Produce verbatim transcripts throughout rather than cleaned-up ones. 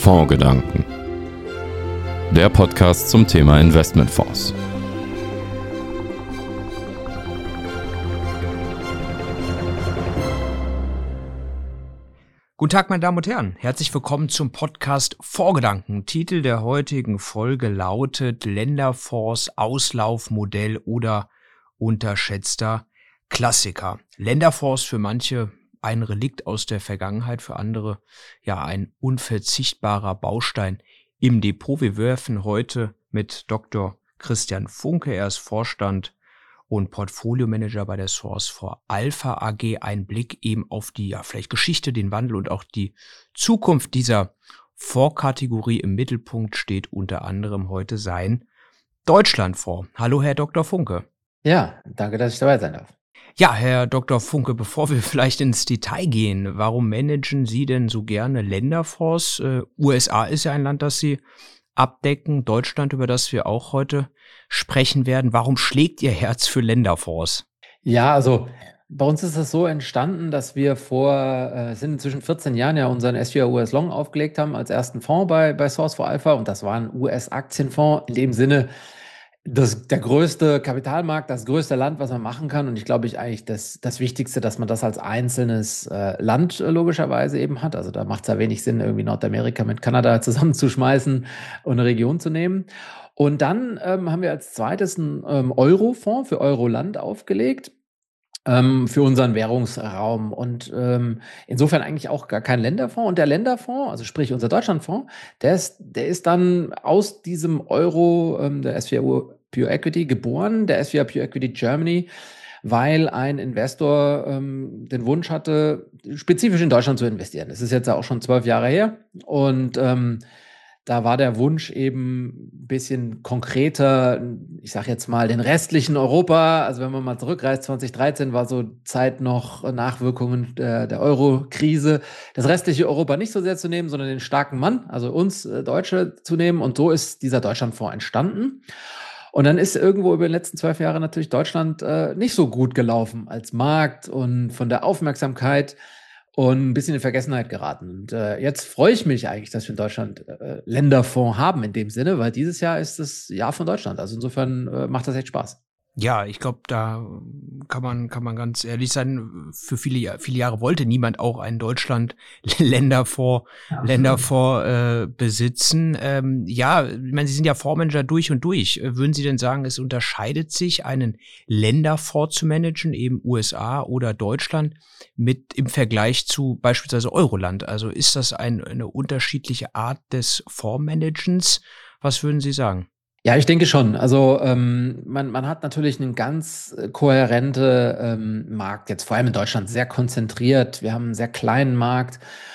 Fondsgedanken. Der Podcast zum Thema Investmentfonds. Guten Tag, meine Damen und Herren. Herzlich willkommen zum Podcast Fondsgedanken. Titel der heutigen Folge lautet Länderfonds, Auslaufmodell oder unterschätzter Klassiker. Länderfonds für manche ein Relikt aus der Vergangenheit, für andere ja ein unverzichtbarer Baustein im Depot. Wir werfen heute mit Doktor Christian Funke, er ist Vorstand und Portfoliomanager bei der SourceFor Alpha A G, einen Blick eben auf die ja vielleicht Geschichte, den Wandel und auch die Zukunft dieser Fondskategorie. Im Mittelpunkt steht unter anderem heute sein Deutschlandfonds. Hallo, Herr Doktor Funke. Ja, danke, dass ich dabei sein darf. Ja, Herr Doktor Funke, bevor wir vielleicht ins Detail gehen, warum managen Sie denn so gerne Länderfonds? Äh, U S A ist ja ein Land, das Sie abdecken, Deutschland, über das wir auch heute sprechen werden. Warum schlägt Ihr Herz für Länderfonds? Ja, also bei uns ist es so entstanden, dass wir vor, äh, sind inzwischen vierzehn Jahren ja unseren S vier U S Long aufgelegt haben als ersten Fonds bei, bei SourceFor Alpha, und das war ein U S-Aktienfonds, in dem Sinne, das, der größte Kapitalmarkt, das größte Land, was man machen kann. Und ich glaube, ich eigentlich das, das Wichtigste, dass man das als einzelnes äh, Land äh, logischerweise eben hat. Also da macht es ja wenig Sinn, irgendwie Nordamerika mit Kanada zusammenzuschmeißen und eine Region zu nehmen. Und dann ähm, haben wir als zweites einen ähm, Euro-Fonds für Euro-Land aufgelegt. Ähm, für unseren Währungsraum, und ähm, insofern eigentlich auch gar kein Länderfonds. Und der Länderfonds, also sprich unser Deutschlandfonds, der ist, der ist dann aus diesem Euro, ähm, der S vier Pure Equity, geboren, der S vier Pure Equity Germany, weil ein Investor ähm, den Wunsch hatte, spezifisch in Deutschland zu investieren. Das ist jetzt auch schon zwölf Jahre her, und ähm, da war der Wunsch eben ein bisschen konkreter, ich sage jetzt mal den restlichen Europa, also wenn man mal zurückreist, zwanzig dreizehn war so Zeit noch Nachwirkungen der, der Euro-Krise, das restliche Europa nicht so sehr zu nehmen, sondern den starken Mann, also uns äh, Deutsche zu nehmen, und so ist dieser Deutschlandfonds entstanden. Und dann ist irgendwo über die letzten zwölf Jahre natürlich Deutschland äh, nicht so gut gelaufen als Markt und von der Aufmerksamkeit und ein bisschen in Vergessenheit geraten. Und äh, jetzt freue ich mich eigentlich, dass wir in Deutschland äh, Länderfonds haben in dem Sinne, weil dieses Jahr ist das Jahr von Deutschland. Also insofern äh, macht das echt Spaß. Ja, ich glaube, da kann man kann man ganz ehrlich sein, für viele viele Jahre wollte niemand auch einen Deutschland Länderfonds Ja, Länderfonds äh, besitzen. Ähm, ja, ich meine, Sie sind ja Fondsmanager durch und durch. Äh, Würden Sie denn sagen, es unterscheidet sich, einen Länderfonds zu managen, eben U S A oder Deutschland, mit im Vergleich zu beispielsweise Euroland? Also ist das ein, eine unterschiedliche Art des Fondsmanagens? Was würden Sie sagen? Ja, ich denke schon. Also ähm, man, man hat natürlich einen ganz äh, kohärente ähm, Markt, jetzt vor allem in Deutschland sehr konzentriert. Wir haben einen sehr kleinen Markt,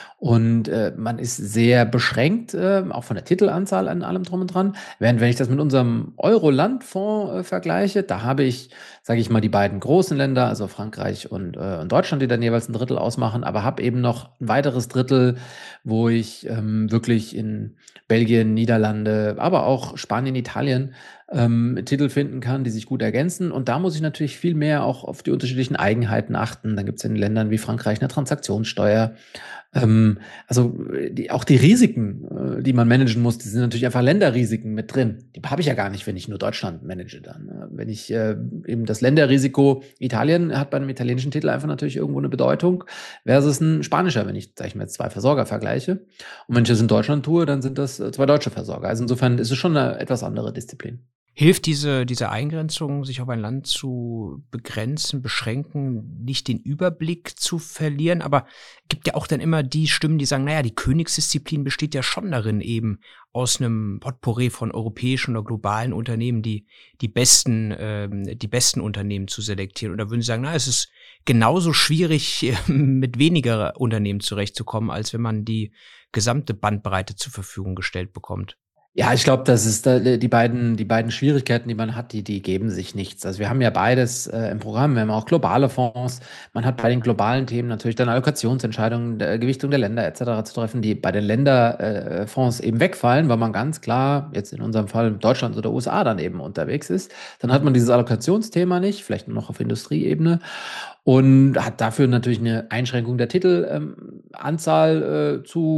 und äh, man ist sehr beschränkt, äh, auch von der Titelanzahl an allem drum und dran. Während wenn ich das mit unserem Euro-Land-Fonds äh, vergleiche, da habe ich, sage ich mal, die beiden großen Länder, also Frankreich und, äh, und Deutschland, die dann jeweils ein Drittel ausmachen, aber habe eben noch ein weiteres Drittel, wo ich ähm, wirklich in Belgien, Niederlande, aber auch Spanien, Italien ähm, Titel finden kann, die sich gut ergänzen. Und da muss ich natürlich viel mehr auch auf die unterschiedlichen Eigenheiten achten. Dann gibt es in Ländern wie Frankreich eine Transaktionssteuer. Ähm, also die, auch die Risiken, äh, die man managen muss, die sind natürlich einfach Länderrisiken mit drin. Die habe ich ja gar nicht, wenn ich nur Deutschland manage dann. Äh, wenn ich äh, eben das Länderrisiko, Italien hat bei einem italienischen Titel einfach natürlich irgendwo eine Bedeutung versus ein spanischer, wenn ich, sag ich mal, jetzt zwei Versorger vergleiche. Und wenn ich das in Deutschland tue, dann sind das äh, zwei deutsche Versorger. Also insofern ist es schon eine etwas andere Disziplin. Hilft diese, diese Eingrenzung, sich auf ein Land zu begrenzen, beschränken, nicht den Überblick zu verlieren? Aber gibt ja auch dann immer die Stimmen, die sagen, naja, die Königsdisziplin besteht ja schon darin, eben aus einem Potpourri von europäischen oder globalen Unternehmen die, die besten, ähm, die besten Unternehmen zu selektieren. Oder würden Sie sagen, na, es ist genauso schwierig, mit weniger Unternehmen zurechtzukommen, als wenn man die gesamte Bandbreite zur Verfügung gestellt bekommt? Ja, ich glaube, das ist da, die beiden, die beiden Schwierigkeiten, die man hat, die, die geben sich nichts. Also wir haben ja beides äh, im Programm. Wir haben auch globale Fonds. Man hat bei den globalen Themen natürlich dann Allokationsentscheidungen, der Gewichtung der Länder et cetera zu treffen, die bei den Länderfonds äh, eben wegfallen, weil man ganz klar jetzt in unserem Fall Deutschland oder U S A dann eben unterwegs ist. Dann hat man dieses Allokationsthema nicht, vielleicht nur noch auf Industrieebene. Und hat dafür natürlich eine Einschränkung der Titelanzahl ähm, äh, zu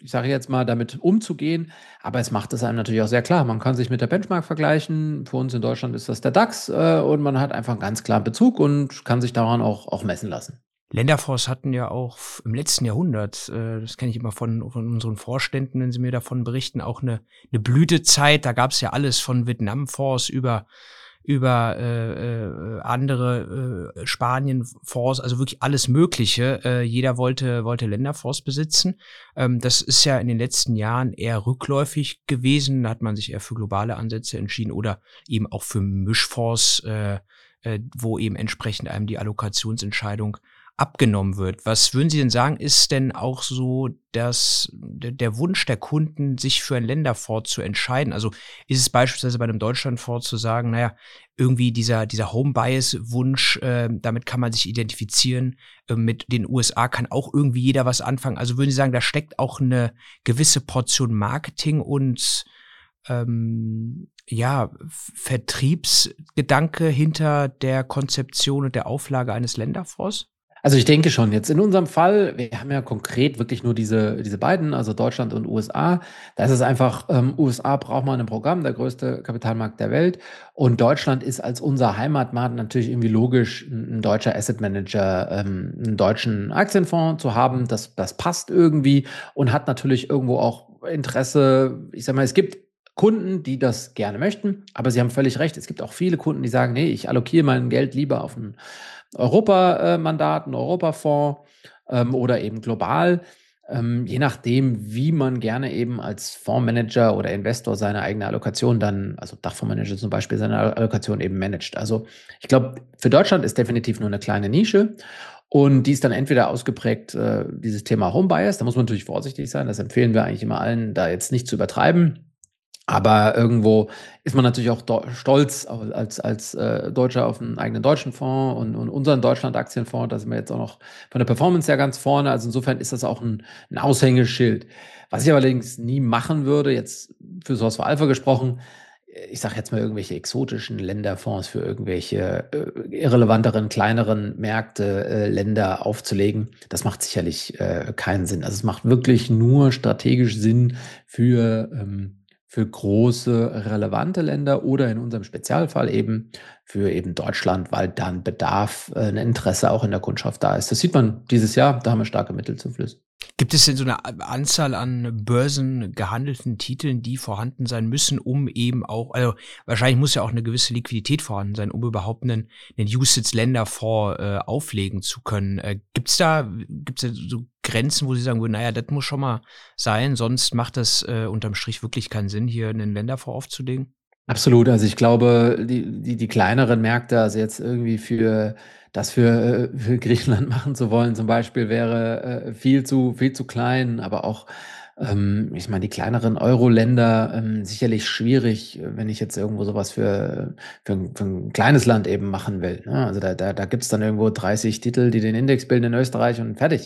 ich sage jetzt mal, damit umzugehen. Aber es macht es einem natürlich auch sehr klar. Man kann sich mit der Benchmark vergleichen. Für uns in Deutschland ist das der DAX äh, und man hat einfach einen ganz klaren Bezug und kann sich daran auch, auch messen lassen. Länderfonds hatten ja auch im letzten Jahrhundert, äh, das kenne ich immer von, von unseren Vorständen, wenn sie mir davon berichten, auch eine, eine Blütezeit. Da gab es ja alles von Vietnamfonds über über äh, äh, andere äh, Spanien-Fonds, also wirklich alles Mögliche. Äh, jeder wollte wollte Länderfonds besitzen. Ähm, das ist ja in den letzten Jahren eher rückläufig gewesen. Da hat man sich eher für globale Ansätze entschieden oder eben auch für Mischfonds, äh, äh, wo eben entsprechend einem die Allokationsentscheidung abgenommen wird. Was würden Sie denn sagen, ist denn auch so dass der, der Wunsch der Kunden, sich für einen Länderfonds zu entscheiden? Also ist es beispielsweise bei einem Deutschlandfonds zu sagen, naja, irgendwie dieser dieser Home-Bias-Wunsch, äh, damit kann man sich identifizieren, äh, mit den U S A kann auch irgendwie jeder was anfangen. Also würden Sie sagen, da steckt auch eine gewisse Portion Marketing und ähm, ja, Vertriebsgedanke hinter der Konzeption und der Auflage eines Länderfonds? Also ich denke schon. Jetzt in unserem Fall, wir haben ja konkret wirklich nur diese, diese beiden, also Deutschland und U S A. Da ist es einfach, ähm, U S A braucht man ein Programm, der größte Kapitalmarkt der Welt. Und Deutschland ist als unser Heimatmarkt natürlich irgendwie logisch, ein, ein deutscher Asset Manager, ähm, einen deutschen Aktienfonds zu haben. Das, das passt irgendwie und hat natürlich irgendwo auch Interesse. Ich sag mal, es gibt Kunden, die das gerne möchten, aber Sie haben völlig recht. Es gibt auch viele Kunden, die sagen, nee, ich allokiere mein Geld lieber auf ein Europamandat, ein Europafonds ähm, oder eben global, ähm, je nachdem, wie man gerne eben als Fondsmanager oder Investor seine eigene Allokation dann, also Dachfondsmanager zum Beispiel, seine Allokation eben managt. Also ich glaube, für Deutschland ist definitiv nur eine kleine Nische. Und die ist dann entweder ausgeprägt, äh, dieses Thema Home Bias, da muss man natürlich vorsichtig sein, das empfehlen wir eigentlich immer allen, da jetzt nicht zu übertreiben. Aber irgendwo ist man natürlich auch do- stolz als, als äh, Deutscher auf einen eigenen deutschen Fonds und, und unseren Deutschland-Aktienfonds. Da sind wir jetzt auch noch von der Performance her ganz vorne. Also insofern ist das auch ein, ein Aushängeschild. Was ich allerdings nie machen würde, jetzt für Source for Alpha gesprochen, ich sage jetzt mal irgendwelche exotischen Länderfonds für irgendwelche äh, irrelevanteren, kleineren Märkte, äh, Länder aufzulegen. Das macht sicherlich äh, keinen Sinn. Also es macht wirklich nur strategisch Sinn für ähm, für große, relevante Länder oder in unserem Spezialfall eben für eben Deutschland, weil dann Bedarf, äh, ein Interesse auch in der Kundschaft da ist. Das sieht man dieses Jahr, da haben wir starke Mittelzuflüsse. Gibt es denn so eine Anzahl an börsengehandelten Titeln, die vorhanden sein müssen, um eben auch, also wahrscheinlich muss ja auch eine gewisse Liquidität vorhanden sein, um überhaupt einen, einen U C I T-Länderfonds äh, auflegen zu können. Äh, gibt's da, gibt's da so Grenzen, wo Sie sagen würden, naja, das muss schon mal sein, sonst macht das äh, unterm Strich wirklich keinen Sinn, hier einen Länderfonds aufzulegen? Absolut. Also ich glaube, die, die, die kleineren Märkte, also jetzt irgendwie für das für, äh, für Griechenland machen zu wollen, zum Beispiel, wäre äh, viel zu, viel zu klein, aber auch, ähm, ich meine, die kleineren Euro-Länder ähm, sicherlich schwierig, wenn ich jetzt irgendwo sowas für, für, ein, für ein kleines Land eben machen will. Ne? Also da, da, da gibt's dann irgendwo dreißig Titel, die den Index bilden in Österreich und fertig.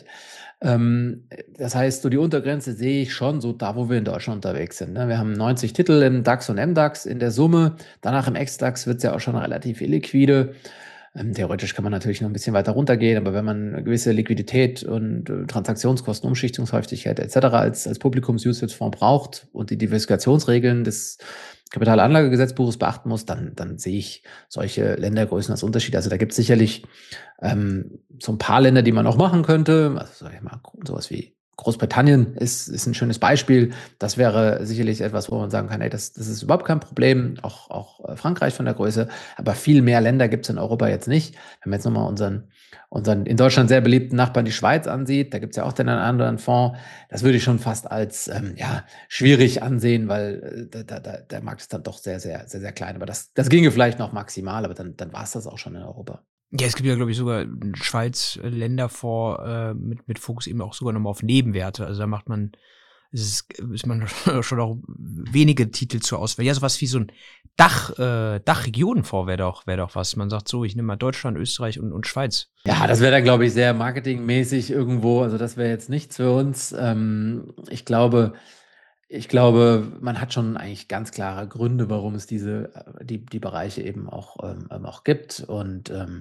Ähm, das heißt, so die Untergrenze sehe ich schon so da, wo wir in Deutschland unterwegs sind. Ne? Wir haben neunzig Titel im DAX und M DAX in der Summe. Danach im Ex-DAX wird es ja auch schon relativ illiquide. Ähm, theoretisch kann man natürlich noch ein bisschen weiter runtergehen, aber wenn man eine gewisse Liquidität und äh, Transaktionskosten, Umschichtungshäufigkeit et cetera als, als Publikums-Usage-Fonds braucht und die Diversifikationsregeln des Kapitalanlagegesetzbuches beachten muss, dann, dann sehe ich solche Ländergrößen als Unterschied. Also da gibt es sicherlich ähm, so ein paar Länder, die man noch machen könnte. Also sag ich mal, sowas wie Großbritannien ist, ist ein schönes Beispiel. Das wäre sicherlich etwas, wo man sagen kann, hey, das, das ist überhaupt kein Problem. Auch, auch Frankreich von der Größe. Aber viel mehr Länder gibt es in Europa jetzt nicht. Wenn man jetzt nochmal unseren, unseren in Deutschland sehr beliebten Nachbarn, die Schweiz, ansieht, da gibt es ja auch den einen anderen Fonds. Das würde ich schon fast als ähm, ja, schwierig ansehen, weil äh, da, da, der Markt ist dann doch sehr, sehr, sehr, sehr klein. Aber das, das ginge vielleicht noch maximal, aber dann, dann war es das auch schon in Europa. Ja, es gibt ja, glaube ich, sogar einen Schweiz-Länderfonds äh, mit, mit Fokus eben auch sogar nochmal auf Nebenwerte. Also da macht man, ist, ist man schon auch wenige Titel zur Auswahl. Ja, sowas wie so ein Dach, äh, Dachregionenfonds wäre doch, wäre doch was. Man sagt so, ich nehme mal Deutschland, Österreich und, und Schweiz. Ja, das wäre dann, glaube ich, sehr marketingmäßig irgendwo. Also das wäre jetzt nichts für uns. Ähm, ich glaube, Ich glaube, man hat schon eigentlich ganz klare Gründe, warum es diese, äh, die, die Bereiche eben auch, ähm, ähm, auch gibt. Und ähm,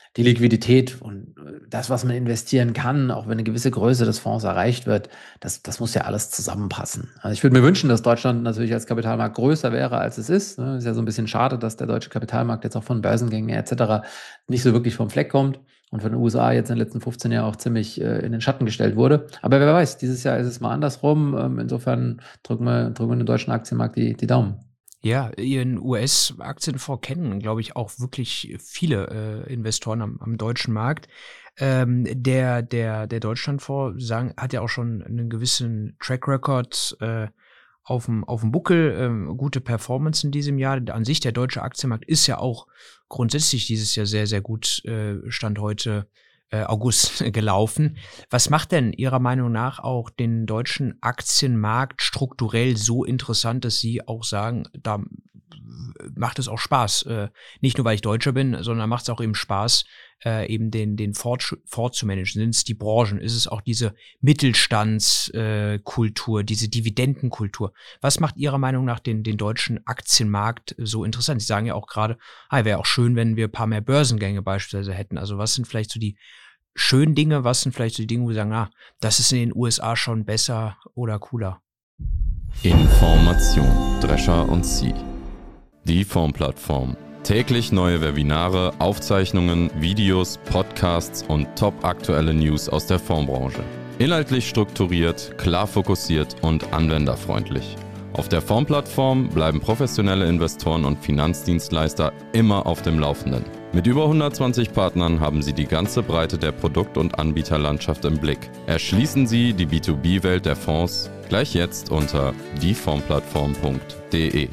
die Liquidität und das, was man investieren kann, auch wenn eine gewisse Größe des Fonds erreicht wird, das, das muss ja alles zusammenpassen. Also ich würde mir wünschen, dass Deutschland natürlich als Kapitalmarkt größer wäre, als es ist. Es ist ja so ein bisschen schade, dass der deutsche Kapitalmarkt jetzt auch von Börsengängen et cetera nicht so wirklich vom Fleck kommt und von den U S A jetzt in den letzten fünfzehn Jahren auch ziemlich äh, in den Schatten gestellt wurde. Aber wer weiß, dieses Jahr ist es mal andersrum. Ähm, insofern drücken wir, drücken wir den deutschen Aktienmarkt die, die Daumen. Ja, Ihren U S-Aktienfonds kennen, glaube ich, auch wirklich viele äh, Investoren am, am deutschen Markt. Ähm, der, der, der Deutschlandfonds sagen, hat ja auch schon einen gewissen Track Record äh, auf dem, auf dem Buckel, ähm, gute Performance in diesem Jahr. An sich, der deutsche Aktienmarkt ist ja auch grundsätzlich dieses Jahr sehr, sehr gut, äh, Stand heute äh, August gelaufen. Was macht denn Ihrer Meinung nach auch den deutschen Aktienmarkt strukturell so interessant, dass Sie auch sagen, da macht es auch Spaß, äh, nicht nur weil ich Deutscher bin, sondern macht es auch eben Spaß, äh, eben den, den Fonds zu managen? Sind es die Branchen? Ist es auch diese Mittelstandskultur, äh, diese Dividendenkultur? Was macht Ihrer Meinung nach den, den deutschen Aktienmarkt so interessant? Sie sagen ja auch gerade, ah, wäre auch schön, wenn wir ein paar mehr Börsengänge beispielsweise hätten. Also was sind vielleicht so die schönen Dinge, was sind vielleicht so die Dinge, wo Sie sagen, ah, das ist in den U S A schon besser oder cooler? Information, Drescher und Sie. Die Fondsplattform. Täglich neue Webinare, Aufzeichnungen, Videos, Podcasts und top aktuelle News aus der Fondsbranche. Inhaltlich strukturiert, klar fokussiert und anwenderfreundlich. Auf der Fondsplattform bleiben professionelle Investoren und Finanzdienstleister immer auf dem Laufenden. Mit über hundertzwanzig Partnern haben Sie die ganze Breite der Produkt- und Anbieterlandschaft im Blick. Erschließen Sie die B zwei B-Welt der Fonds gleich jetzt unter die fondsplattform punkt de.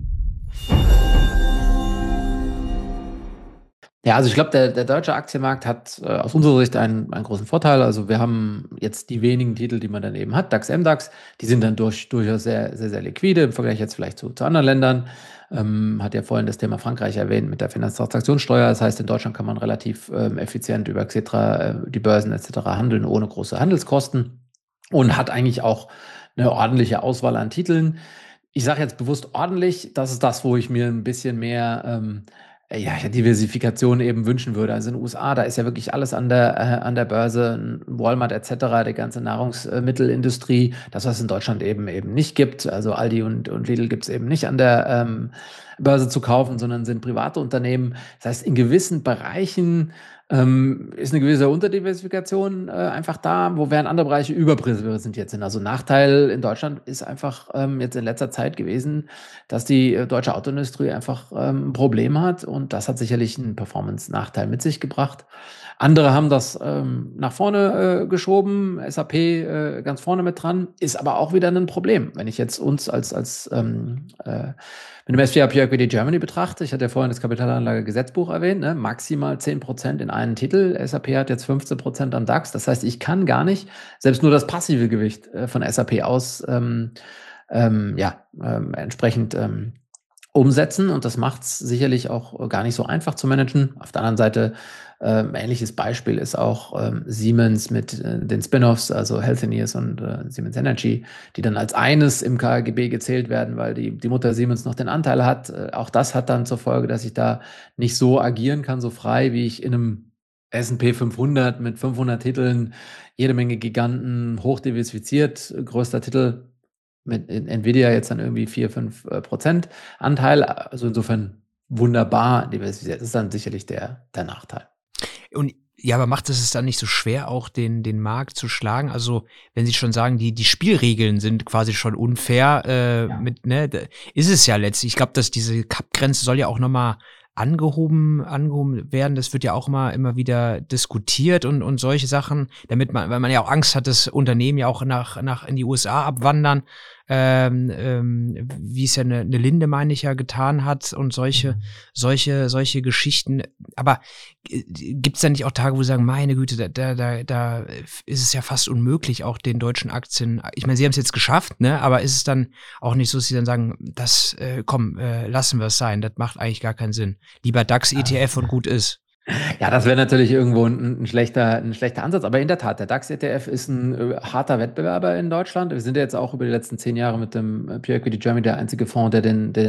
Ja, also ich glaube, der, der deutsche Aktienmarkt hat äh, aus unserer Sicht einen, einen großen Vorteil. Also wir haben jetzt die wenigen Titel, die man dann eben hat, DAX, M DAX, die sind dann durch, durchaus sehr, sehr, sehr liquide im Vergleich jetzt vielleicht zu, zu anderen Ländern. Ähm, hat ja vorhin das Thema Frankreich erwähnt mit der Finanztransaktionssteuer. Das heißt, in Deutschland kann man relativ ähm, effizient über Xetra, äh, die Börsen et cetera handeln, ohne große Handelskosten und hat eigentlich auch eine ordentliche Auswahl an Titeln. Ich sage jetzt bewusst ordentlich, das ist das, wo ich mir ein bisschen mehr ähm, ja, Diversifikation eben wünschen würde. Also in den U S A, da ist ja wirklich alles an der, äh, an der Börse, Walmart et cetera, die ganze Nahrungsmittelindustrie, das, was es in Deutschland eben eben nicht gibt. Also Aldi und, und Lidl gibt es eben nicht an der ähm, Börse zu kaufen, sondern sind private Unternehmen. Das heißt, in gewissen Bereichen ähm, ist eine gewisse Unterdiversifikation äh, einfach da, wo während andere Bereiche überrepräsentiert sind. Also Nachteil in Deutschland ist einfach ähm, jetzt in letzter Zeit gewesen, dass die äh, deutsche Autoindustrie einfach ähm, ein Problem hat und das hat sicherlich einen Performance-Nachteil mit sich gebracht. Andere haben das ähm, nach vorne äh, geschoben, S A P äh, ganz vorne mit dran, ist aber auch wieder ein Problem. Wenn ich jetzt uns als, als ähm, äh, mit dem S V A Pure Equity Germany betrachte, ich hatte ja vorhin das Kapitalanlagegesetzbuch erwähnt, ne, maximal zehn Prozent in einen Titel, S A P hat jetzt fünfzehn Prozent am DAX, das heißt, ich kann gar nicht, selbst nur das passive Gewicht äh, von S A P aus, ähm, ähm, ja, ähm, entsprechend ähm, umsetzen und das macht es sicherlich auch gar nicht so einfach zu managen. Auf der anderen Seite, ähm, ähnliches Beispiel ist auch ähm, Siemens mit äh, den Spin-offs, also Healthineers und äh, Siemens Energy, die dann als eines im K G B gezählt werden, weil die, die Mutter Siemens noch den Anteil hat. Äh, auch das hat dann zur Folge, dass ich da nicht so agieren kann, so frei, wie ich in einem S und P fünfhundert mit fünfhundert Titeln, jede Menge Giganten, hochdiversifiziert, größter Titel mit Nvidia jetzt dann irgendwie vier, fünf Prozent Anteil. Also insofern wunderbar diversifiziert. Das ist dann sicherlich der, der Nachteil. Und ja, aber macht es es dann nicht so schwer, auch den, den Markt zu schlagen? Also, wenn Sie schon sagen, die, die Spielregeln sind quasi schon unfair, äh, ja. mit, ne, ist es ja letztlich. Ich glaube, dass diese Cap-Grenze soll ja auch nochmal angehoben, angehoben werden. Das wird ja auch immer, immer wieder diskutiert und, und solche Sachen, damit man, weil man ja auch Angst hat, dass Unternehmen ja auch nach, nach in die U S A abwandern, ähm, ähm, wie es ja eine, eine Linde, meine ich ja, getan hat und solche, mhm. solche, solche Geschichten. Aber äh, gibt es da nicht auch Tage, wo Sie sagen, meine Güte, da, da, da, da ist es ja fast unmöglich, auch den deutschen Aktien, ich meine, Sie haben es jetzt geschafft, ne, aber ist es dann auch nicht so, dass Sie dann sagen, das, äh, komm, äh, lassen wir es sein, das macht eigentlich gar keinen Sinn. Lieber DAX, E T F und gut ist. Ja, das wäre natürlich irgendwo ein, ein, schlechter, ein schlechter Ansatz. Aber in der Tat, der DAX-E T F ist ein äh, harter Wettbewerber in Deutschland. Wir sind ja jetzt auch über die letzten zehn Jahre mit dem Pure Equity Germany der einzige Fonds, der den, der den DAX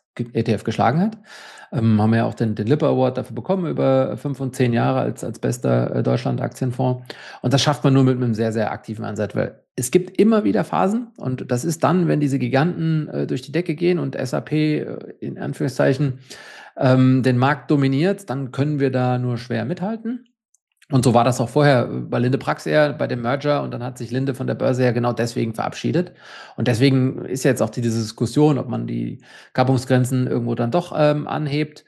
E T F geschlagen hat. Ähm, haben wir ja auch den, den Lipper Award dafür bekommen, über fünf und zehn Jahre als, als bester äh, Deutschland-Aktienfonds. Und das schafft man nur mit einem sehr, sehr aktiven Ansatz, weil es gibt immer wieder Phasen und das ist dann, wenn diese Giganten äh, durch die Decke gehen und S A P äh, in Anführungszeichen ähm, den Markt dominiert, dann können wir da nur schwer mithalten. Und so war das auch vorher bei Linde Praxair, bei dem Merger. Und dann hat sich Linde von der Börse ja genau deswegen verabschiedet. Und deswegen ist jetzt auch die Diskussion, ob man die Kappungsgrenzen irgendwo dann doch ähm, anhebt.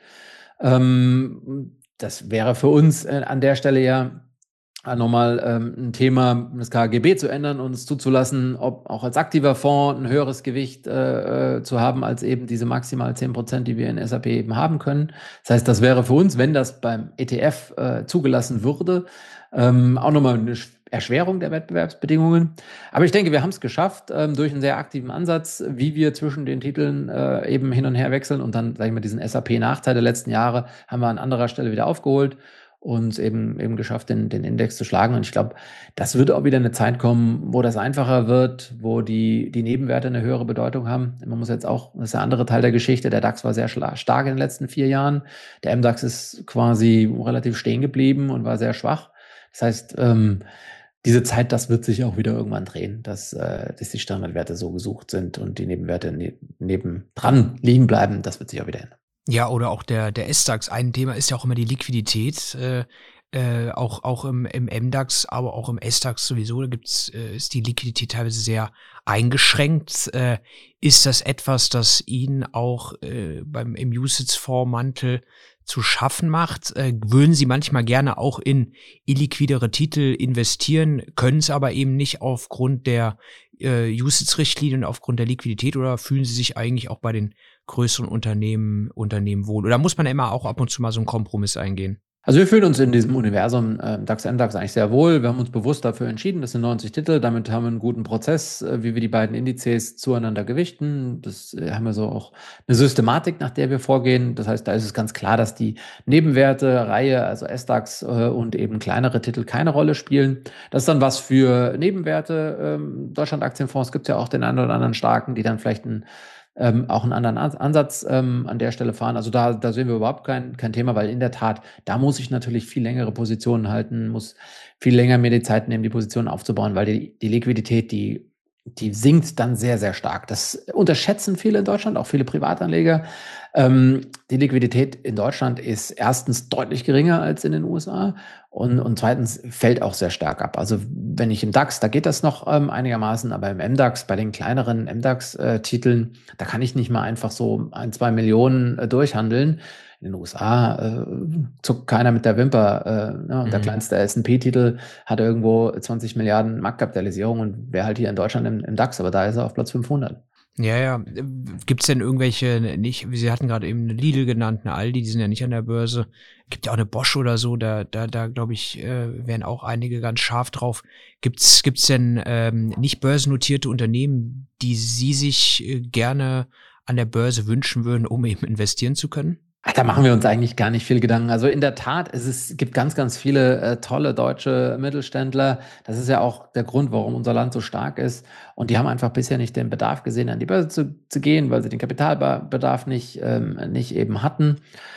Ähm, das wäre für uns äh, an der Stelle ja nochmal ähm, ein Thema, das K G B zu ändern und es zuzulassen, ob auch als aktiver Fonds ein höheres Gewicht äh, äh, zu haben als eben diese maximal zehn Prozent, die wir in S A P eben haben können. Das heißt, das wäre für uns, wenn das beim E T F äh, zugelassen würde, ähm, auch nochmal eine Erschwerung der Wettbewerbsbedingungen. Aber ich denke, wir haben es geschafft, ähm, durch einen sehr aktiven Ansatz, wie wir zwischen den Titeln äh, eben hin und her wechseln und dann, sage ich mal, diesen S A P-Nachteil der letzten Jahre haben wir an anderer Stelle wieder aufgeholt und eben eben geschafft, den, den Index zu schlagen. Und ich glaube, das wird auch wieder eine Zeit kommen, wo das einfacher wird, wo die, die Nebenwerte eine höhere Bedeutung haben. Man muss jetzt auch, das ist der andere Teil der Geschichte, der DAX war sehr stark in den letzten vier Jahren. Der M DAX ist quasi relativ stehen geblieben und war sehr schwach. Das heißt, ähm, diese Zeit, das wird sich auch wieder irgendwann drehen, dass, äh, dass die Standardwerte so gesucht sind und die Nebenwerte ne- nebendran liegen bleiben. Das wird sich auch wieder ändern. Ja, oder auch der, der S-DAX. Ein Thema ist ja auch immer die Liquidität, äh, äh, auch, auch im, im M DAX, aber auch im S-DAX sowieso. Da gibt's, äh, ist die Liquidität teilweise sehr eingeschränkt. Äh, ist das etwas, das Ihnen auch äh, beim, im UCITS-Fondsmantel zu schaffen macht? Äh, würden Sie manchmal gerne auch in illiquidere Titel investieren, können es aber eben nicht aufgrund der äh, UCITS-Richtlinien, aufgrund der Liquidität, oder fühlen Sie sich eigentlich auch bei den größeren Unternehmen, Unternehmen wohl? Oder muss man immer auch ab und zu mal so einen Kompromiss eingehen? Also wir fühlen uns in diesem Universum äh, DAX, M DAX eigentlich sehr wohl. Wir haben uns bewusst dafür entschieden, das sind neunzig Titel, damit haben wir einen guten Prozess, äh, wie wir die beiden Indizes zueinander gewichten. Das äh, haben wir so auch eine Systematik, nach der wir vorgehen. Das heißt, da ist es ganz klar, dass die Nebenwerte, Reihe, also S DAX äh, und eben kleinere Titel keine Rolle spielen. Das ist dann was für Nebenwerte. Ähm, Deutschland-Aktienfonds gibt es ja auch den einen oder anderen starken, die dann vielleicht ein Ähm, auch einen anderen Ansatz ähm, an der Stelle fahren. Also da, da sehen wir überhaupt kein, kein Thema, weil in der Tat, da muss ich natürlich viel längere Positionen halten, muss viel länger mir die Zeit nehmen, die Positionen aufzubauen, weil die, die Liquidität, die, die sinkt dann sehr, sehr stark. Das unterschätzen viele in Deutschland, auch viele Privatanleger. Ähm, die Liquidität in Deutschland ist erstens deutlich geringer als in den U S A und, und zweitens fällt auch sehr stark ab. Also wenn ich im DAX, da geht das noch ähm, einigermaßen, aber im M DAX, bei den kleineren M DAX-Titeln, äh, da kann ich nicht mal einfach so ein, zwei Millionen äh, durchhandeln. In den U S A äh, zuckt keiner mit der Wimper. Äh, ne? Und mhm. Der kleinste S und P-Titel hat irgendwo zwanzig Milliarden Marktkapitalisierung und wäre halt hier in Deutschland im, im DAX, aber da ist er auf Platz fünfhundert. Ja, ja. Gibt's denn irgendwelche, nicht, Sie hatten gerade eben eine Lidl genannt, eine Aldi, die sind ja nicht an der Börse. Gibt ja auch eine Bosch oder so, da, da, da glaube ich, äh, wären auch einige ganz scharf drauf. Gibt's, gibt's denn ähm, nicht börsennotierte Unternehmen, die Sie sich äh, gerne an der Börse wünschen würden, um eben investieren zu können? Ach, da machen wir uns eigentlich gar nicht viel Gedanken. Also in der Tat, es ist, gibt ganz, ganz viele äh, tolle deutsche Mittelständler. Das ist ja auch der Grund, warum unser Land so stark ist. Und die haben einfach bisher nicht den Bedarf gesehen, an die Börse zu, zu gehen, weil sie den Kapitalbedarf nicht, ähm, nicht eben hatten.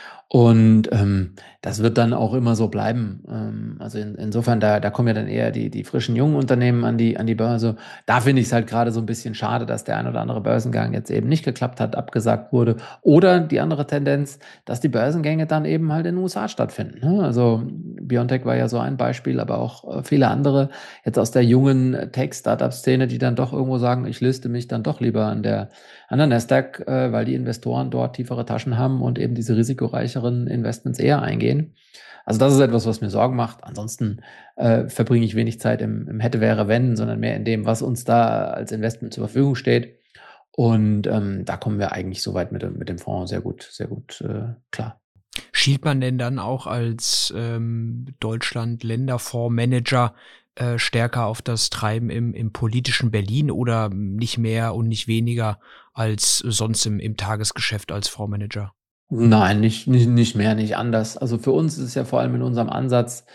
Und ähm, das wird dann auch immer so bleiben. Ähm, also in, insofern, da, da kommen ja dann eher die, die frischen jungen Unternehmen an die, an die Börse. Da finde ich es halt gerade so ein bisschen schade, dass der ein oder andere Börsengang jetzt eben nicht geklappt hat, abgesagt wurde. Oder die andere Tendenz, dass die Börsengänge dann eben halt in den U S A stattfinden. Ne? Also BioNTech war ja so ein Beispiel, aber auch viele andere jetzt aus der jungen Tech-Startup-Szene, die dann doch irgendwo sagen, ich liste mich dann doch lieber an der, an der Nasdaq, äh, weil die Investoren dort tiefere Taschen haben und eben diese risikoreicheren Investments eher eingehen. Also das ist etwas, was mir Sorgen macht. Ansonsten äh, verbringe ich wenig Zeit im, im Hätte, wäre, wenn, sondern mehr in dem, was uns da als Investment zur Verfügung steht. Und ähm, da kommen wir eigentlich soweit mit, mit dem Fonds sehr gut, sehr gut äh, klar. Schielt man denn dann auch als ähm, Deutschland-Länderfondsmanager äh, stärker auf das Treiben im, im politischen Berlin oder nicht mehr und nicht weniger als sonst im, im Tagesgeschäft als Fondsmanager? Nein, nicht, nicht, nicht mehr, nicht anders. Also für uns ist es ja vor allem in unserem Ansatz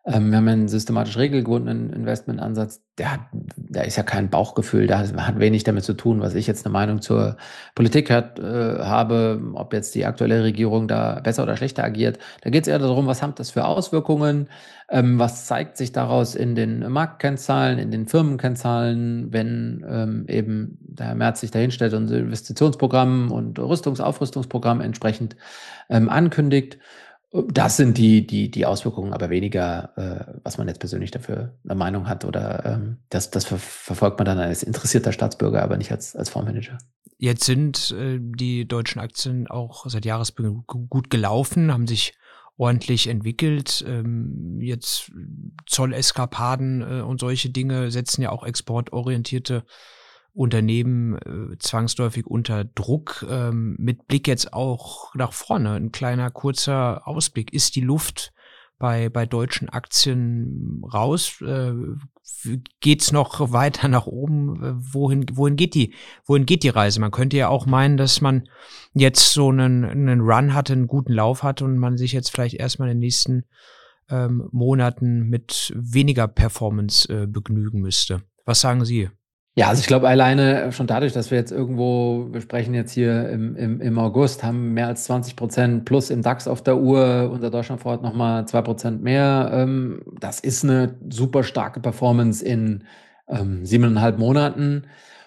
Ähm, wir haben einen systematisch regelgebundenen Investmentansatz. Der hat, da ist ja kein Bauchgefühl, da hat wenig damit zu tun, was ich jetzt eine Meinung zur Politik hat, äh, habe, ob jetzt die aktuelle Regierung da besser oder schlechter agiert. Da geht es eher darum, was hat das für Auswirkungen, ähm, was zeigt sich daraus in den Marktkennzahlen, in den Firmenkennzahlen, wenn ähm, eben der Herr Merz sich dahinstellt und Investitionsprogramm und Rüstungsaufrüstungsprogramm entsprechend ähm, ankündigt. Das sind die, die, die Auswirkungen, aber weniger, äh, was man jetzt persönlich dafür eine Meinung hat oder ähm, das, das ver- verfolgt man dann als interessierter Staatsbürger, aber nicht als, als Fondsmanager. Jetzt sind äh, die deutschen Aktien auch seit Jahresbeginn gu- gut gelaufen, haben sich ordentlich entwickelt. Ähm, jetzt Zolleskapaden äh, und solche Dinge setzen ja auch exportorientierte Unternehmen äh, zwangsläufig unter Druck. Ähm, mit Blick jetzt auch nach vorne, ein kleiner kurzer Ausblick. Ist die Luft bei, bei deutschen Aktien raus? Äh, geht's noch weiter nach oben? Äh, wohin, wohin geht die, wohin geht die Reise? Man könnte ja auch meinen, dass man jetzt so einen, einen Run hatte, einen guten Lauf hat und man sich jetzt vielleicht erstmal in den nächsten ähm, Monaten mit weniger Performance äh, begnügen müsste. Was sagen Sie? Ja, also ich glaube alleine schon dadurch, dass wir jetzt irgendwo, wir sprechen jetzt hier im, im, im August, haben mehr als zwanzig Prozent plus im DAX auf der Uhr, unser Deutschlandfonds hat nochmal zwei Prozent mehr. Ähm, das ist eine super starke Performance in ähm, siebeneinhalb Monaten.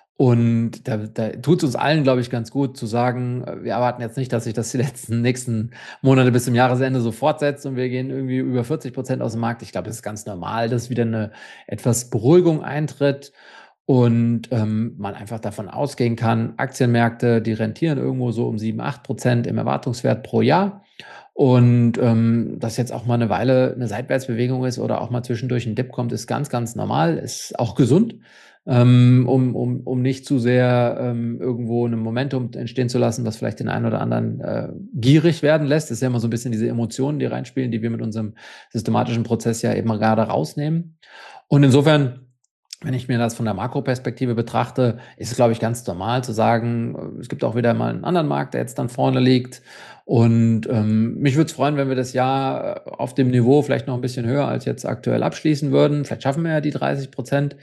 Und da, da tut es uns allen, glaube ich, ganz gut zu sagen, wir erwarten jetzt nicht, dass sich das die letzten nächsten Monate bis zum Jahresende so fortsetzt und wir gehen irgendwie über vierzig Prozent aus dem Markt. Ich glaube, das ist ganz normal, dass wieder eine etwas Beruhigung eintritt. Und ähm, man einfach davon ausgehen kann, Aktienmärkte, die rentieren irgendwo so um sieben, acht Prozent im Erwartungswert pro Jahr. Und ähm, dass jetzt auch mal eine Weile eine Seitwärtsbewegung ist oder auch mal zwischendurch ein Dip kommt, ist ganz, ganz normal, ist auch gesund, ähm, um, um, um nicht zu sehr ähm, irgendwo ein Momentum entstehen zu lassen, was vielleicht den einen oder anderen äh, gierig werden lässt. Das ist ja immer so ein bisschen diese Emotionen, die reinspielen, die wir mit unserem systematischen Prozess ja eben gerade rausnehmen. Und insofern, wenn ich mir das von der Makroperspektive betrachte, ist es, glaube ich, ganz normal zu sagen, es gibt auch wieder mal einen anderen Markt, der jetzt dann vorne liegt. Und ähm, mich würde es freuen, wenn wir das Jahr auf dem Niveau vielleicht noch ein bisschen höher als jetzt aktuell abschließen würden. Vielleicht schaffen wir ja die dreißig Prozent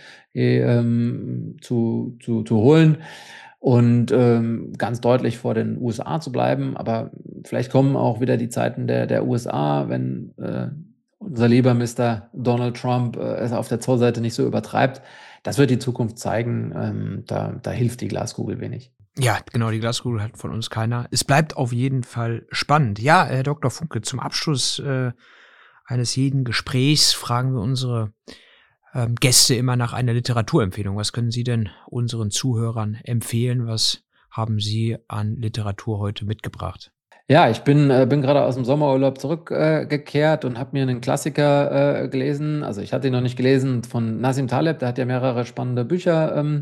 ähm, zu, zu, zu holen und ähm, ganz deutlich vor den U S A zu bleiben. Aber vielleicht kommen auch wieder die Zeiten der, der U S A, wenn äh, unser lieber Mister Donald Trump äh, es auf der Zollseite nicht so übertreibt. Das wird die Zukunft zeigen. Ähm, da, da hilft die Glaskugel wenig. Ja, genau, die Glaskugel hat von uns keiner. Es bleibt auf jeden Fall spannend. Ja, Herr Doktor Funke, zum Abschluss äh, eines jeden Gesprächs fragen wir unsere ähm, Gäste immer nach einer Literaturempfehlung. Was können Sie denn unseren Zuhörern empfehlen? Was haben Sie an Literatur heute mitgebracht? Ja, ich bin, äh, bin gerade aus dem Sommerurlaub zurückgekehrt äh, und habe mir einen Klassiker äh, gelesen. Also ich hatte ihn noch nicht gelesen, von Nassim Taleb. Der hat ja mehrere spannende Bücher ähm,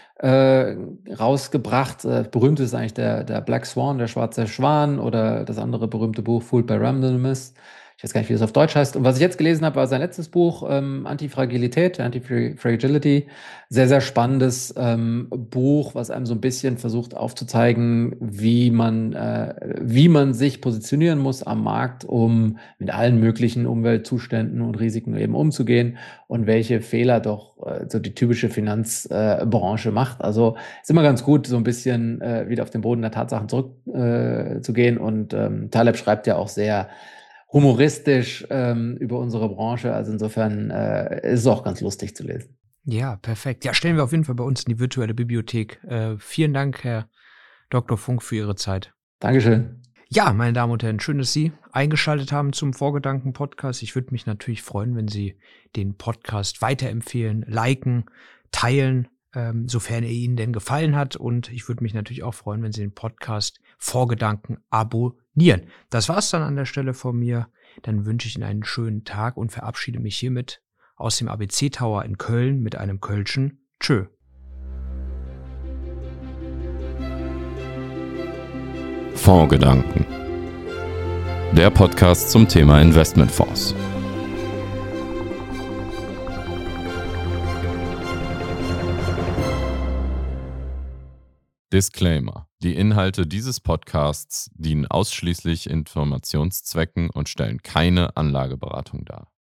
äh, rausgebracht. Äh, berühmt ist eigentlich der, der Black Swan, der schwarze Schwan, oder das andere berühmte Buch Fooled by Randomness. Ich weiß gar nicht, wie das auf Deutsch heißt. Und was ich jetzt gelesen habe, war sein letztes Buch, ähm, Antifragilität, Antifragility. Sehr, sehr spannendes ähm, Buch, was einem so ein bisschen versucht aufzuzeigen, wie man, äh, wie man sich positionieren muss am Markt, um mit allen möglichen Umweltzuständen und Risiken eben umzugehen und welche Fehler doch äh, so die typische Finanzbranche äh, macht. Also ist immer ganz gut, so ein bisschen äh, wieder auf den Boden der Tatsachen zurückzugehen. Äh, zu gehen. Und ähm, Taleb schreibt ja auch sehr humoristisch ähm, über unsere Branche. Also insofern äh, ist es auch ganz lustig zu lesen. Ja, perfekt. Ja, stellen wir auf jeden Fall bei uns in die virtuelle Bibliothek. Äh, vielen Dank, Herr Doktor Funk, für Ihre Zeit. Dankeschön. Ja, meine Damen und Herren, schön, dass Sie eingeschaltet haben zum Vorgedanken-Podcast. Ich würde mich natürlich freuen, wenn Sie den Podcast weiterempfehlen, liken, teilen, ähm, sofern er Ihnen denn gefallen hat. Und ich würde mich natürlich auch freuen, wenn Sie den Podcast Vorgedanken abonnieren. Das war's dann an der Stelle von mir. Dann wünsche ich Ihnen einen schönen Tag und verabschiede mich hiermit aus dem A B C Tower in Köln mit einem Kölschen Tschö. Fondsgedanken. Der Podcast zum Thema Investmentfonds. Disclaimer. Die Inhalte dieses Podcasts dienen ausschließlich Informationszwecken und stellen keine Anlageberatung dar.